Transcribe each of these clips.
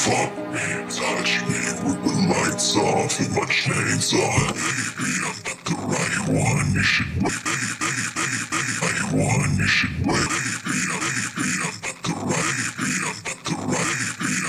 Fuck me, touch me with lights off and my chains on. Baby, I'm not the right one. You should wait, right one. You should wait, baby, I'm not the right, baby, I'm not the right, baby,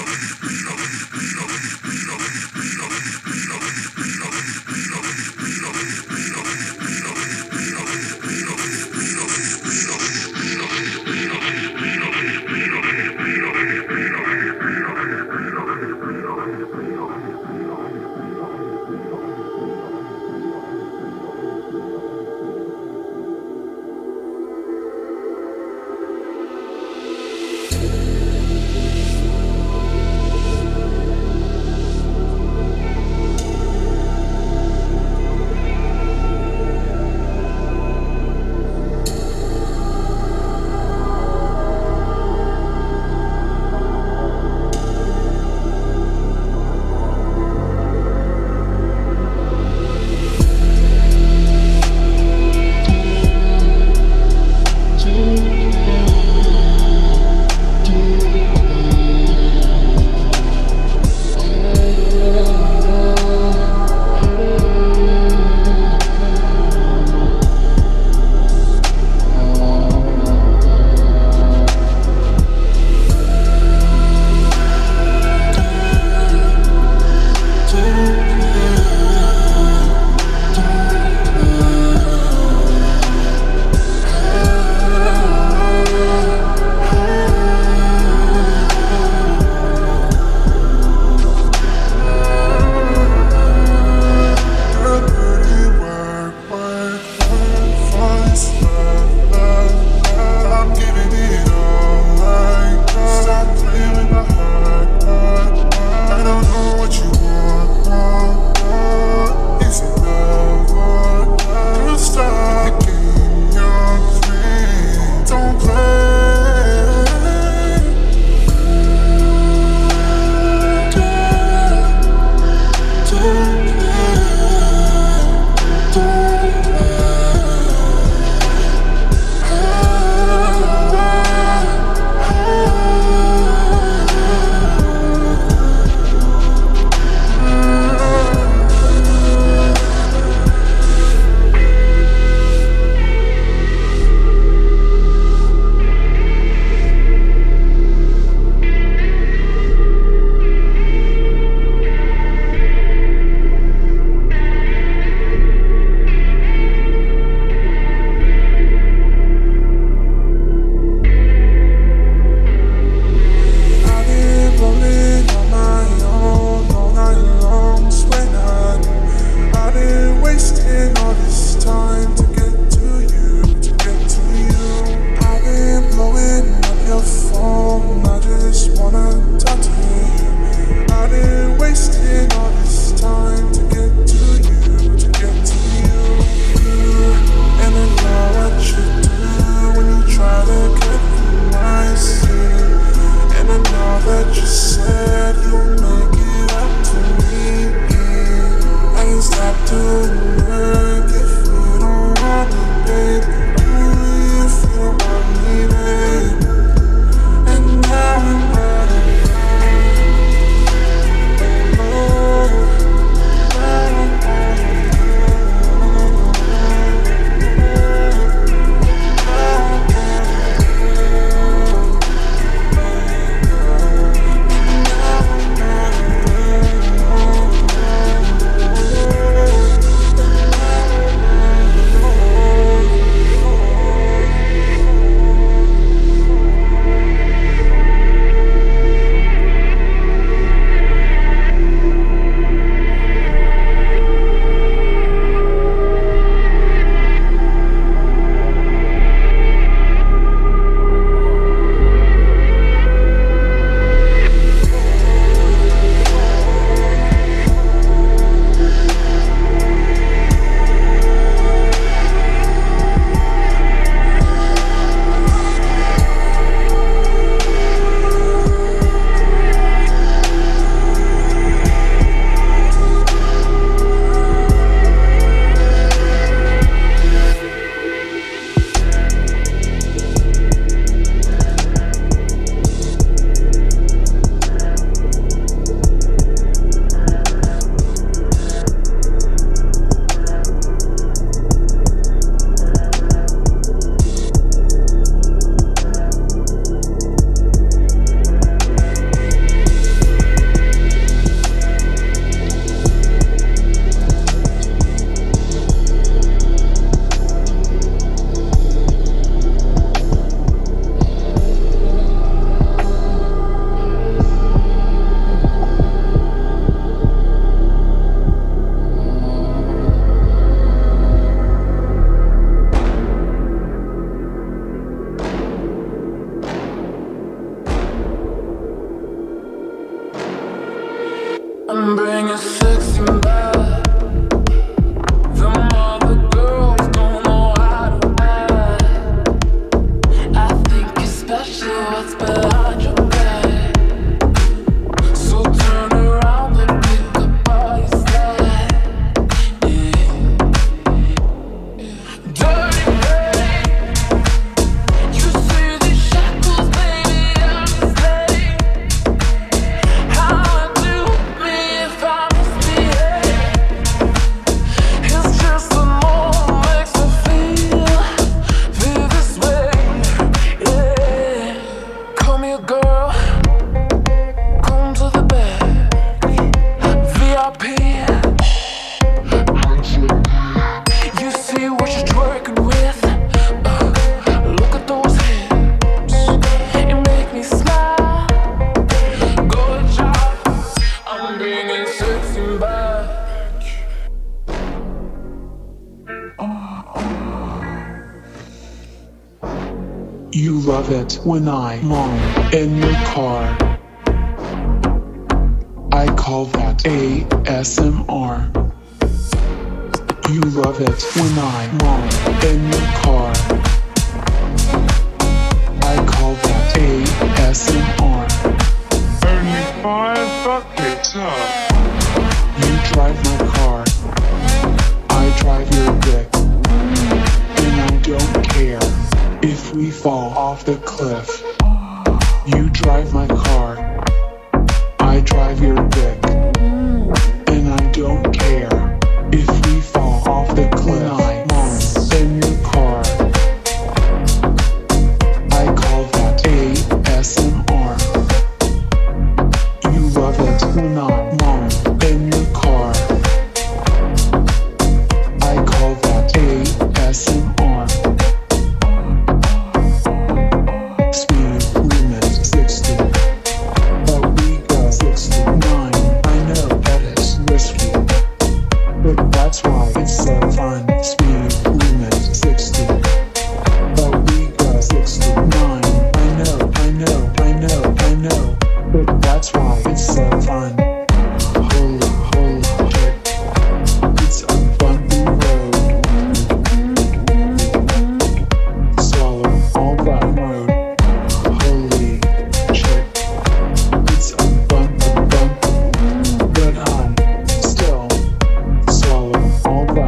I'm bringing sexy back. Them other girls don't know how to act. I think it's special what's behind your back. So turn around and pick up all your slack. Yeah. Dirty babe, you see these shackles, baby, I'm a slave. How would you me if I misbehave? It's just the moment makes me feel this way. Yeah, call me a girl, come to the bed, VIP. You see what you're twerking with? Look at those hips, it make me smile. Good job, I'm bringing sexy back. You love it when I'm on in your car. I call that ASMR. You love it when I'm on in your car. I call that ASMR. Only 5 buckets up. You drive my car, I drive your dick, and I don't care if we fall off the cliff. You drive my car, I drive your dick, and I don't care if we fall off the cliff. When I'm on in your car, I call that ASMR. You love it when I'm on in your car. I call that ASMR. Speed limit 60, but we go 69. I know that it's risky, but that's why it's so fun. Speed limit 60, but we go 69. I know, but that's why it's so fun. Holy shit, it's a bumpy road. Swallow all that road. Holy shit, it's a bump, but I'm still swallow all that.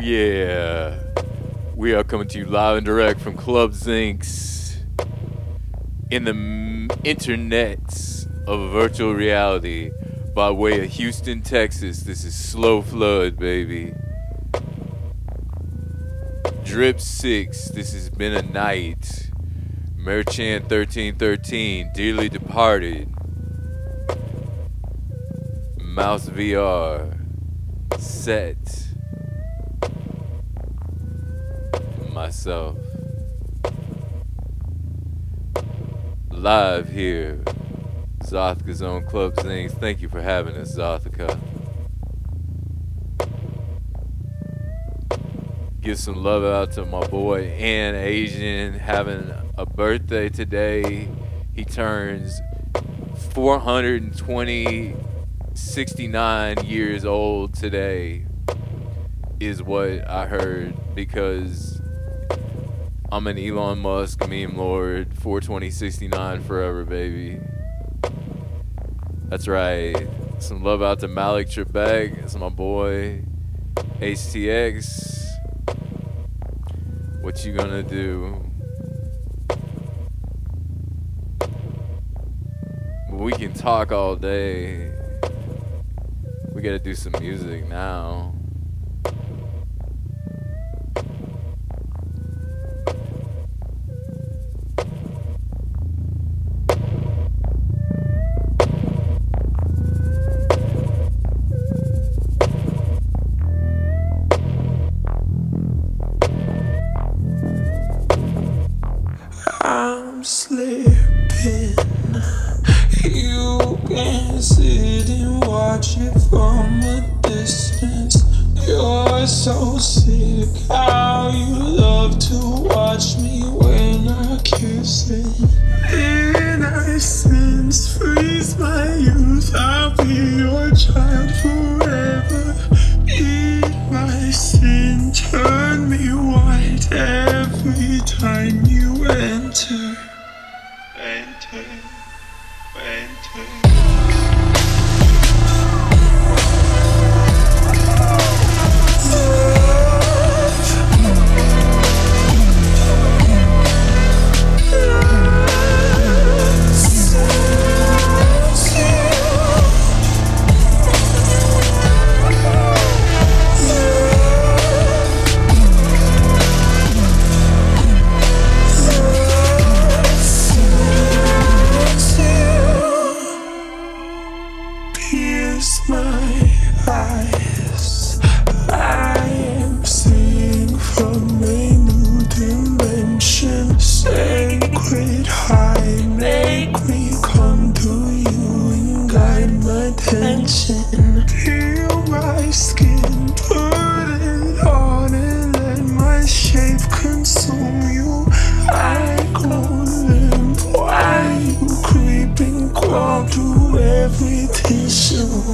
Yeah. We are coming to you live and direct from Club Zincs in the internets of virtual reality by way of Houston, Texas. This is Slow Flood, baby. Drip 6, this has been a night. Merchant 1313, Dearly Departed. Mouse VR, Set. Myself. Live here, Zothka's own Club Zings. Thank you for having us, Zothka. Give some love out to my boy An Asian having a birthday today. He turns 69 years old today, is what I heard, because I'm an Elon Musk meme lord. 42069 forever, baby. That's right. Some love out to Malik Trebek. That's my boy. HTX. What you gonna do? We can talk all day. We gotta do some music now. I'm slipping. You can sit and watch it from a distance. You're so sick. How you love to watch me when I kiss it. Innocence, freeze my youth. I'll be your child forever. Eat my sin, turn me white every time you enter. Enter. Pierce my eyes. I am seeing from a new dimension. Sacred high, make me come to you and guide my attention. Peel my skin, put it on and let my shape consume you. I go limp while you creeping, crawl through every tissue.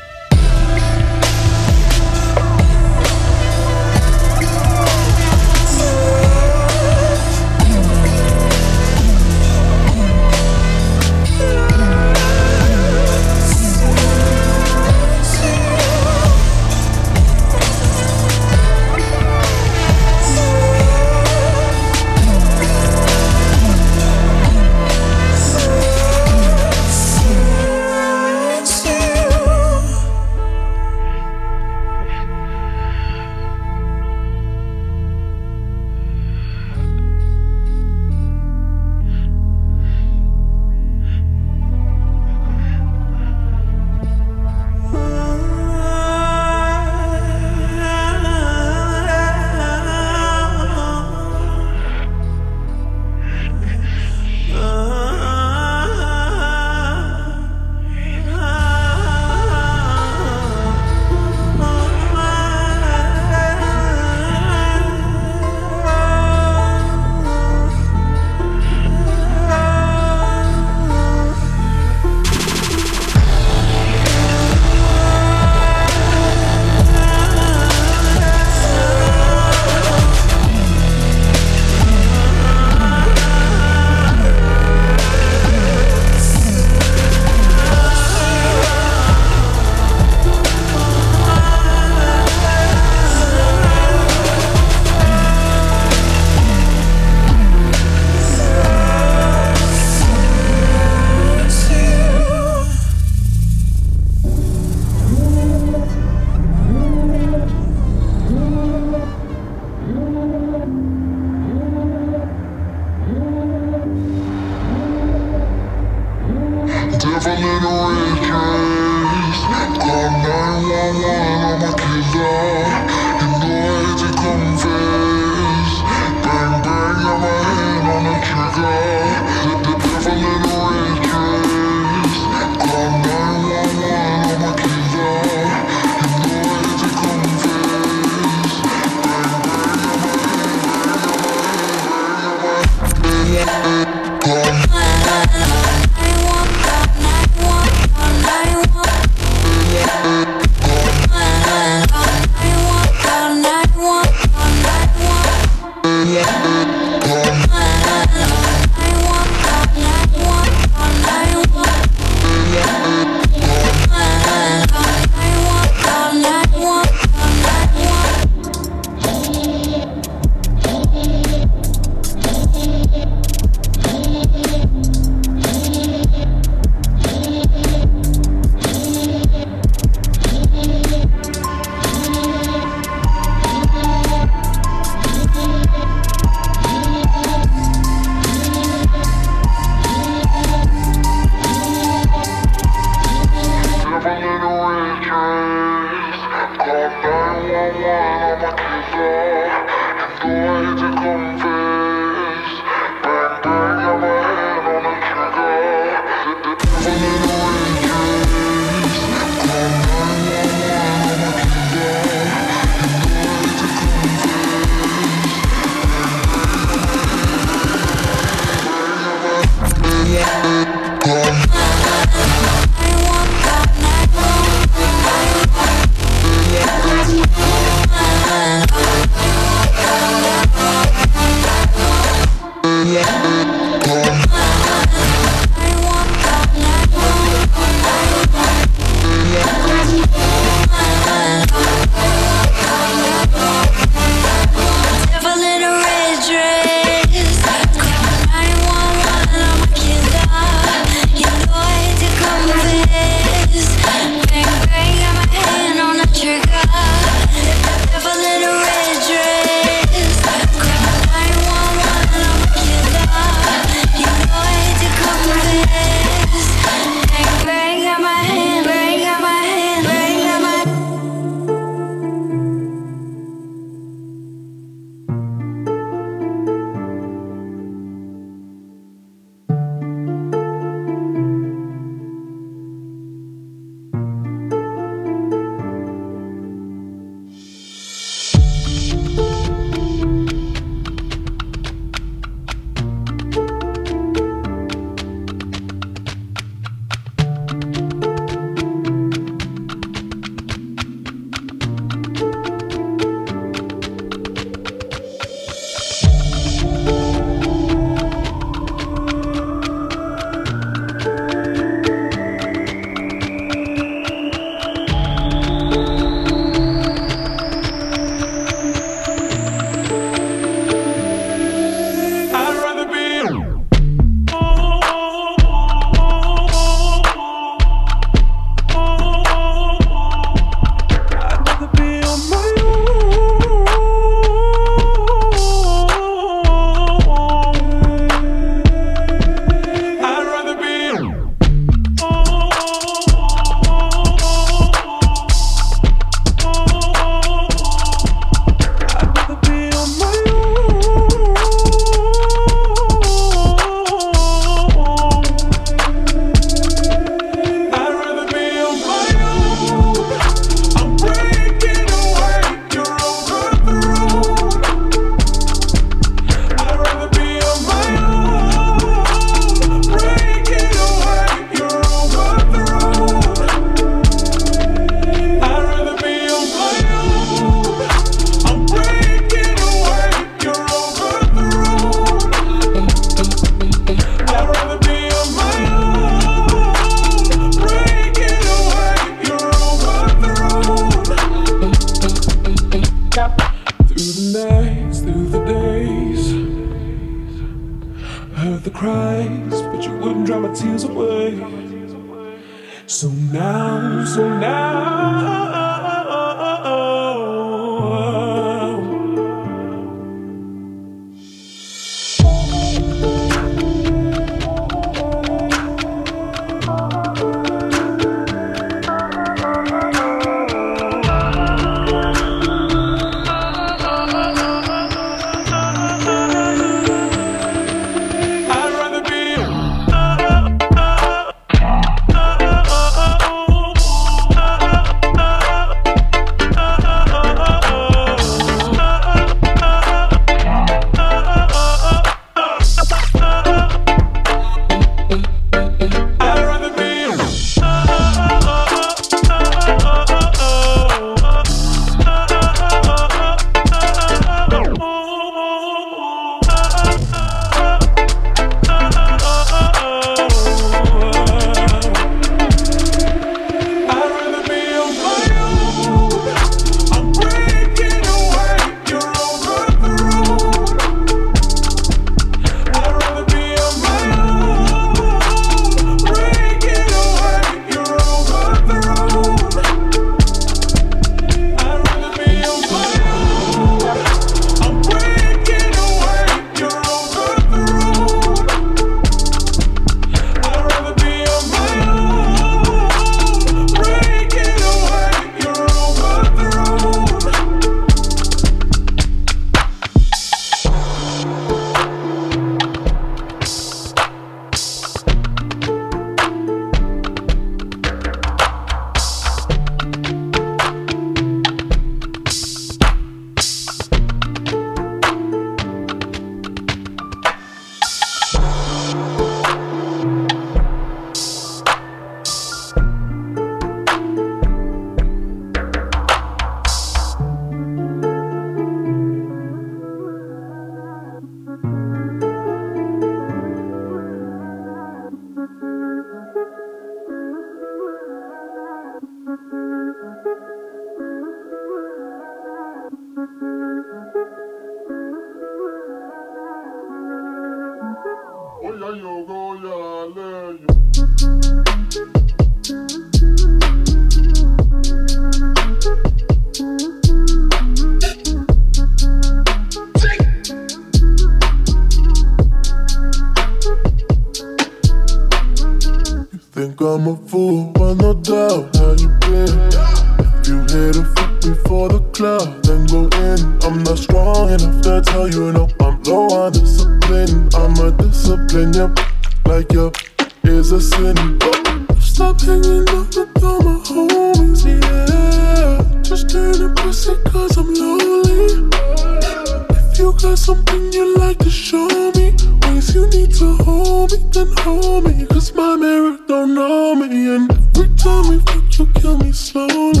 Think I'm a fool, but no doubt how you been. If you here to fuck me for the club, then go in. I'm not strong enough to tell you no. I'm low on discipline. I'm a discipline, yep. Like your is a sin. Stop hanging out with all my homies, yeah. Just turn a pussy cause I'm lonely. If you got something you like to show me, ways you need to hold me, then hold me. Cause my mirror don't know me. And every time we fuck you kill me slowly.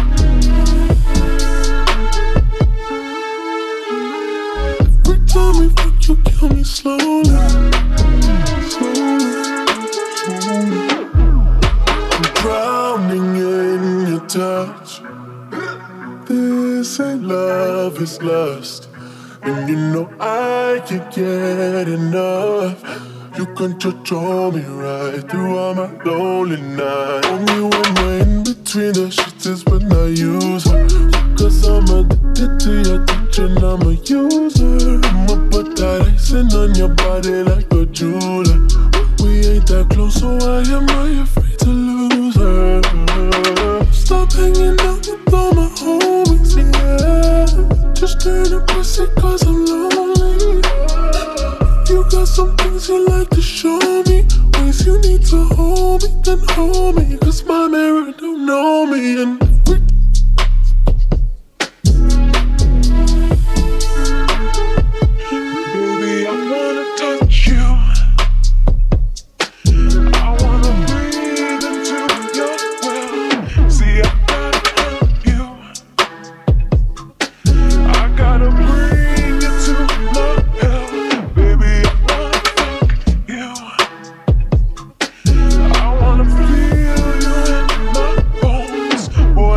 Every time we fuck you kill me slowly. I'm drowning in your touch. This ain't love, it's lust. And you know I can't get enough. You can control me right through all my lonely nights. Only when we're in between the sheets is when I use her. Cause I'm addicted to your touch and I'm a user. I'ma put that icing on your body like a jeweler. We ain't that close, so why am I afraid to lose her? Stop hanging out with all my homies, yeah. Just turn a pussy cause I'm lonely. You got some things you like to show me, ways you need to hold me, then hold me. Cause my mirror don't know me. And baby, I wanna touch you. I wanna breathe into your well. See, I gotta help you. I gotta bring you to my hell. Baby, I wanna fuck you. I wanna feel you in my bones.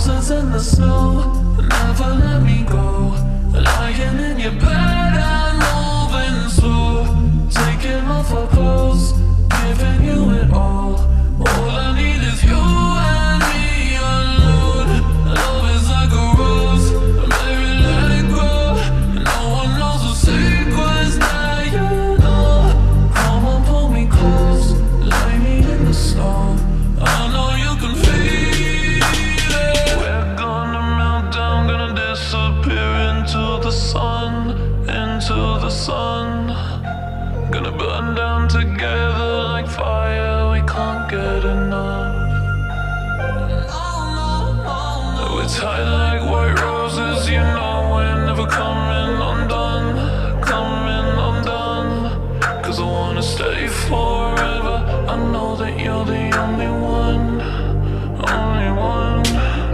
Roses in the snow, never let me go. Lying in your bed and moving slow. Taking off our clothes, giving you it all. All I need is you and me alone. Love is like a rose, baby, let it grow. No one knows the secrets that you know. Come on, pull me close, lay me in the snow. I know you can feel it. We're gonna melt down, gonna disappear into the sun, into the sun. Gonna burn down together like fire, we can't get enough. We're tied like white roses, you know we're never coming undone, coming undone. Cause I wanna stay forever, I know that you're the only one, only one.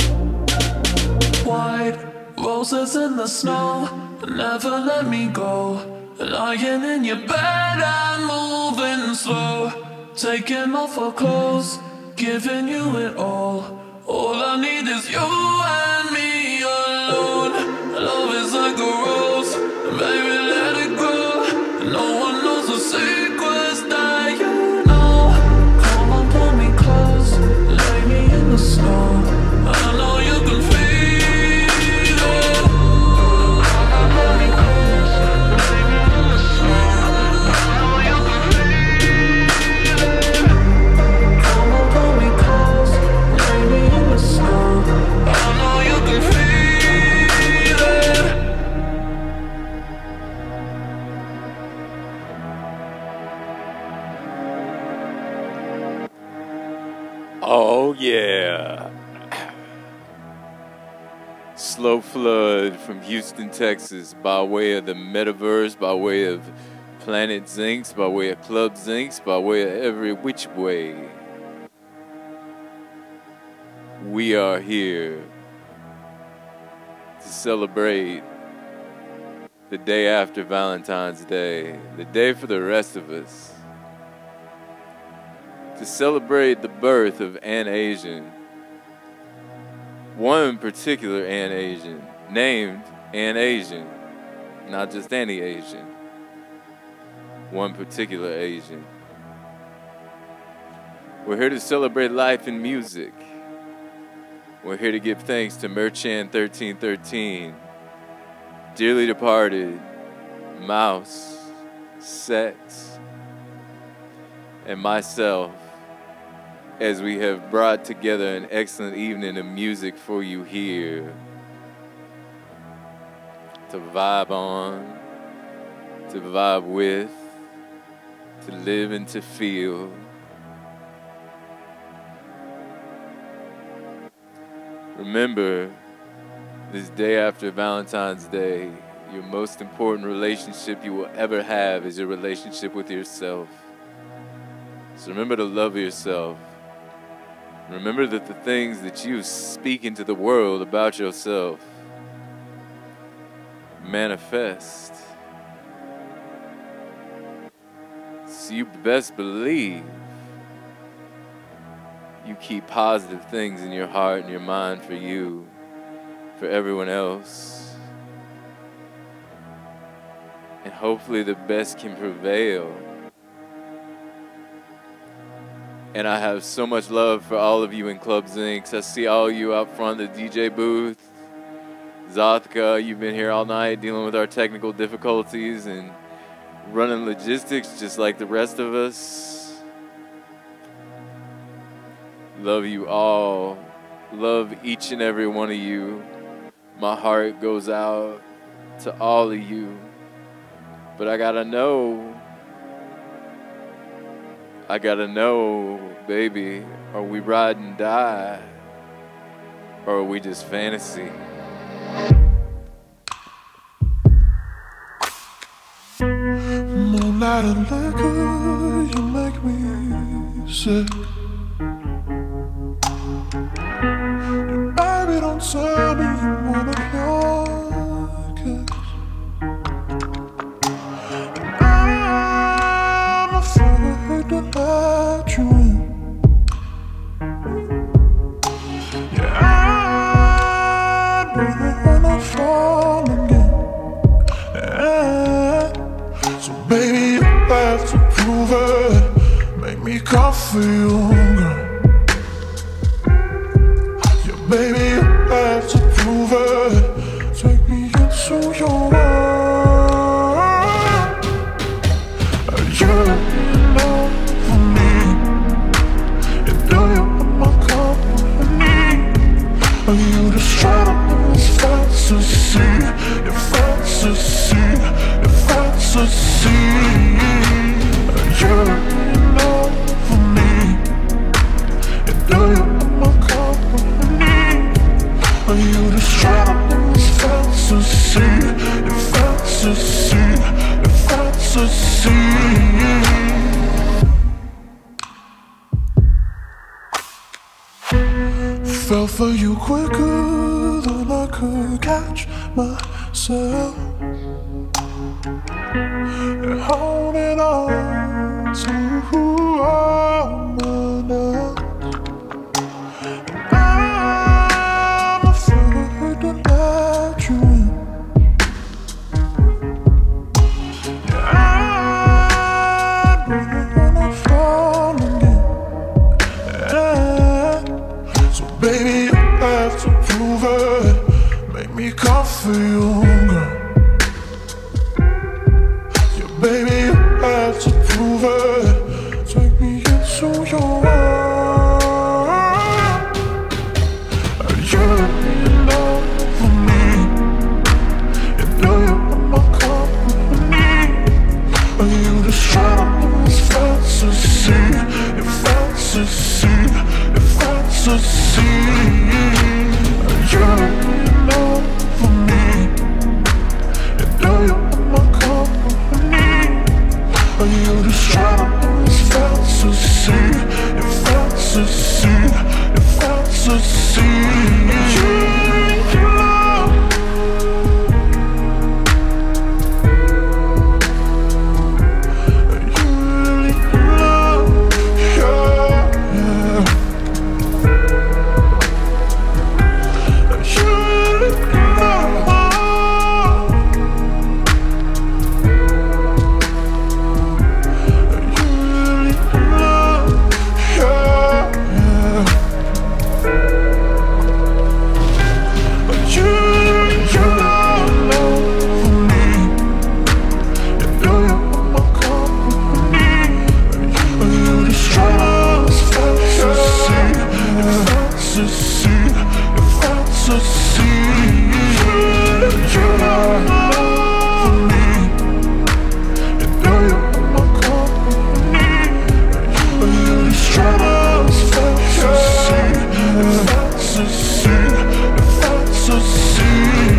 White roses in the snow, never let me go. Lying in your bed and moving slow. Taking off our clothes, giving you it all. All I need is you and me alone. Love is like a rose, baby, let it grow. No one knows the secrets that you know. Come on, pull me close, lay me in the snow. I know you can feel it. Come on, pull me close, lay me in the snow. I know you can feel it. Come on, pull me close, lay me in the snow. I know you can feel it. Oh yeah. Slow Flood from Houston, Texas, by way of the metaverse, by way of Planet Zinx, by way of Club Zinx, by way of every which way. We are here to celebrate the day after Valentine's Day, the day for the rest of us. To celebrate the birth of Anne Asian. One particular Anne Asian, named Anne Asian, not just any Asian. One particular Asian. We're here to celebrate life and music. We're here to give thanks to Merchan 1313, dearly departed, Mouse, Sex, and myself, as we have brought together an excellent evening of music for you here to vibe on, to vibe with, to live and to feel. Remember, this day after Valentine's Day, your most important relationship you will ever have is your relationship with yourself. So remember to love yourself. Remember that the things that you speak into the world about yourself manifest. So you best believe you keep positive things in your heart and your mind for you, for everyone else. And hopefully the best can prevail. And I have so much love for all of you in Club Zinx. I see all of you out front of the DJ booth. Zothka, you've been here all night dealing with our technical difficulties and running logistics just like the rest of us. Love you all. Love each and every one of you. My heart goes out to all of you. But I gotta know, baby, are we ride and die? Or are we just fantasy? Moonlight and liquor, you make me sick. Baby, don't tell me you wanna kiss. I'm afraid to let you in. Yeah, coffee, girl. Yeah, baby, you have to prove it. Take me into your world. You're in love with me. And do you want my company? Are you just trying to live this fantasy? Your fantasy, your fantasy. You're in love with me. And do you want my company? Are you just trying to live this fantasy? Your fantasy, your fantasy. Fell for you quicker than I could catch myself. And holding on to who I'm not. I'm afraid to let you in. I don't wanna fall again. So baby, you have to prove it. Make me coffee, girl. Yeah, baby, you have to prove it. Take me into your world. You're in love with me. And do you want my company? Are you just trying to live this fantasy? Your fantasy, your fantasy. You're in love with me. And do you want my company? Are you just trying to live this fantasy? Your fantasy, your fantasy. You're in love. You're in love, yeah, yeah. You're in love. You're in love, yeah, yeah. You're in love with me. And do you want my company? Are you just trying to fantasy? Your fantasy, your fantasy. You're in love with me. And do you want my company? Are you just trying to fantasy? Your fantasy, your fantasy.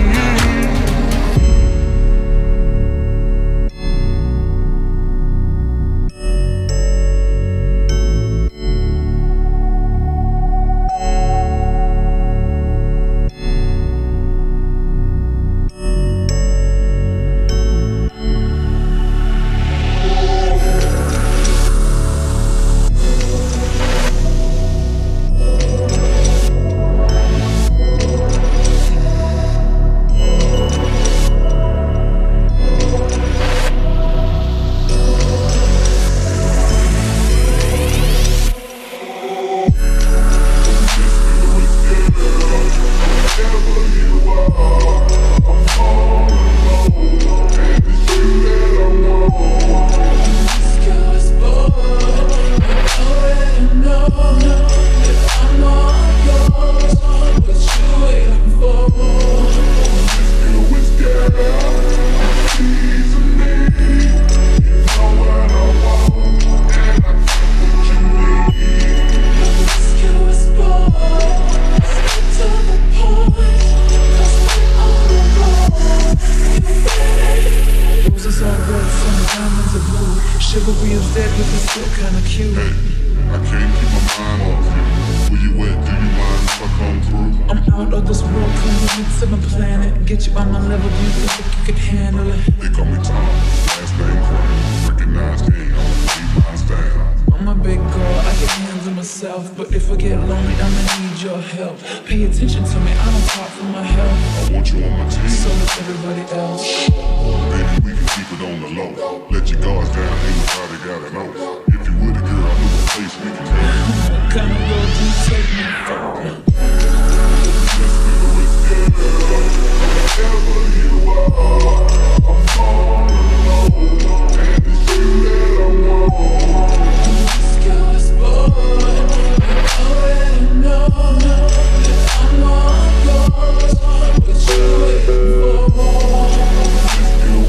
Roses are red, some diamonds are blue. Chivalry is dead, but it's still kinda cute. Hey, I can't keep my mind off you. Where you at? Do you mind if I come through? I'm out of this world, coming to my planet. Get you on my level, do you think you could handle it? They call me Tom, last name Crane. Recognize game, keep my style. I'm a big girl, I can handle myself. But if I get lonely, I'ma need your help. Pay attention to me, I don't talk for my health. I want you on my team. So does everybody else. Baby, we can keep it on the low. Let your guards down, ain't nobody gotta know. If you were the girl, I knew What kind of road you take me for? Just go explore. You already know that I'm all yours. What you waiting for?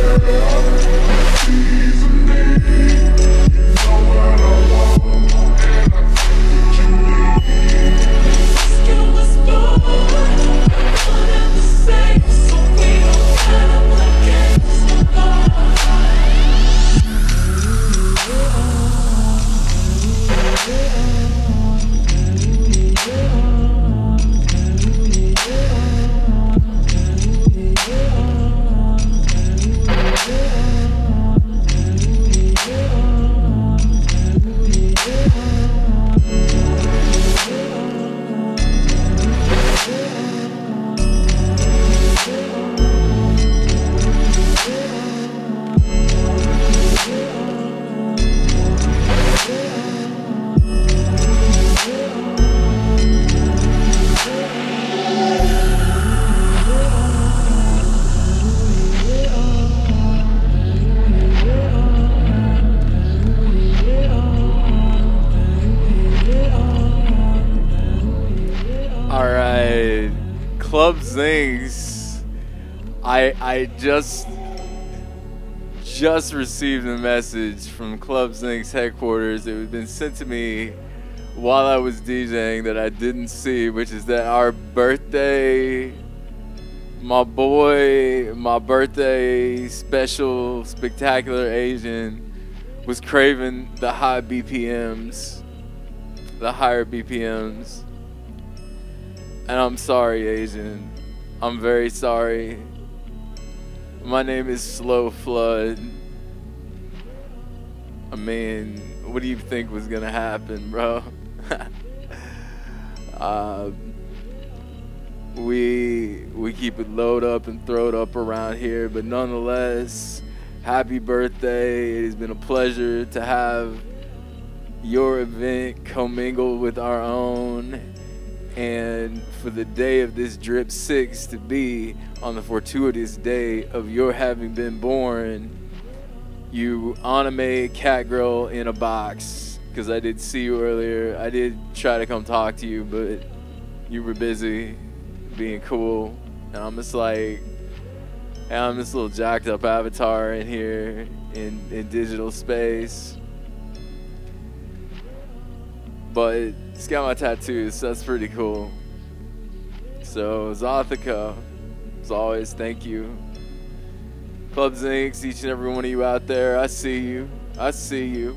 Just go explore. One and the same, so we don't gotta play games no more. Alright, Club Zinx. I just received a message from Club Zinx headquarters. It had been sent to me while I was DJing that I didn't see, which is that our birthday, my birthday special spectacular Asian was craving the high BPMs, the higher BPMs. And I'm sorry, Asian. I'm very sorry. My name is Slow Flood. I mean, what do you think was gonna happen, bro? We keep it load up and throwed up around here, but nonetheless, happy birthday. It has been a pleasure to have your event commingle with our own. And for the day of this Drip 6 to be on the fortuitous day of your having been born, you anime cat girl in a box, because I did see you earlier. I did try to come talk to you, but you were busy being cool. And I'm just like, hey, I'm this little jacked up avatar in here in digital space. But it's got my tattoos, so that's pretty cool. So, Zothica, as always, thank you. Club Zinx, each and every one of you out there, I see you. I see you.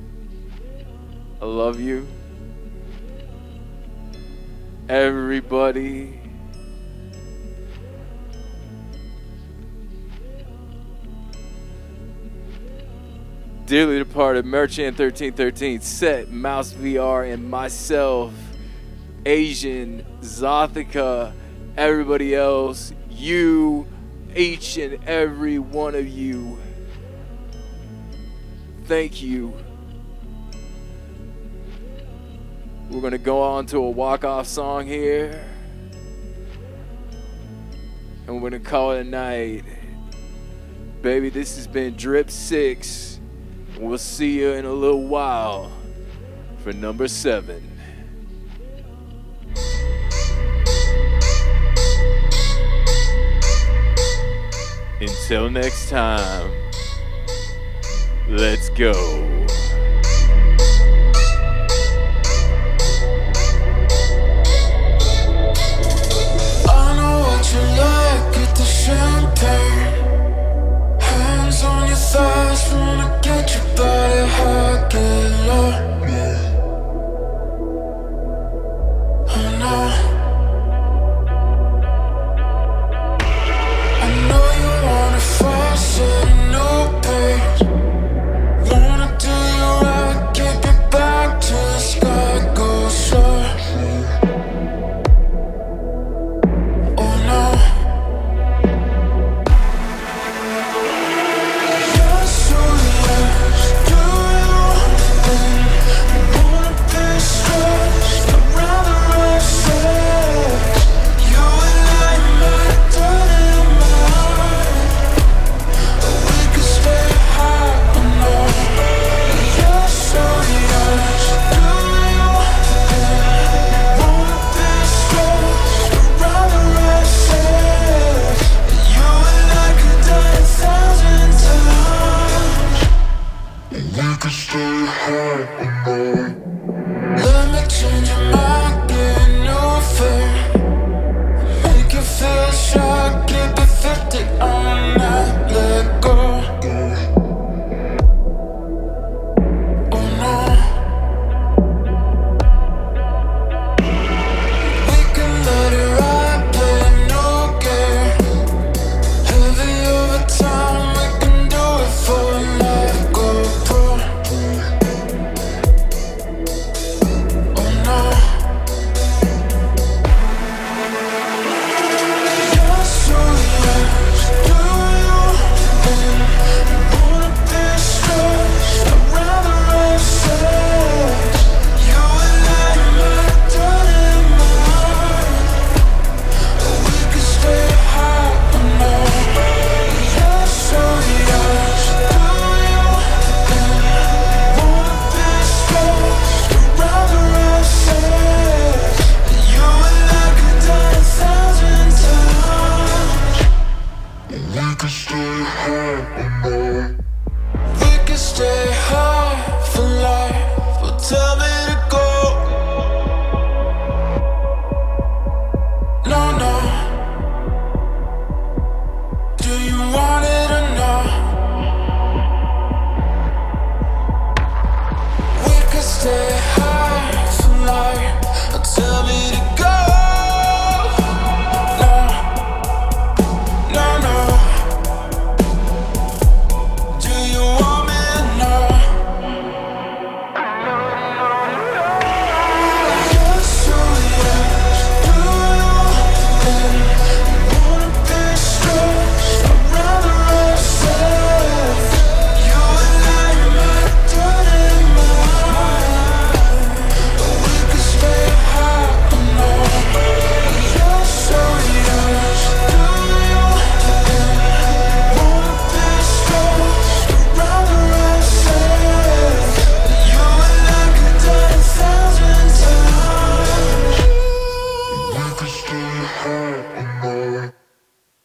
I love you. Everybody. Dearly departed Merchant 1313, Set, Mouse VR, and myself, Asian, Zothica, everybody else, you, each and every one of you. Thank you. We're gonna go on to a walk-off song here, and we're gonna call it a night. Baby, this has been Drip 6. We'll see you in a little while for number 7. Until next time, let's go.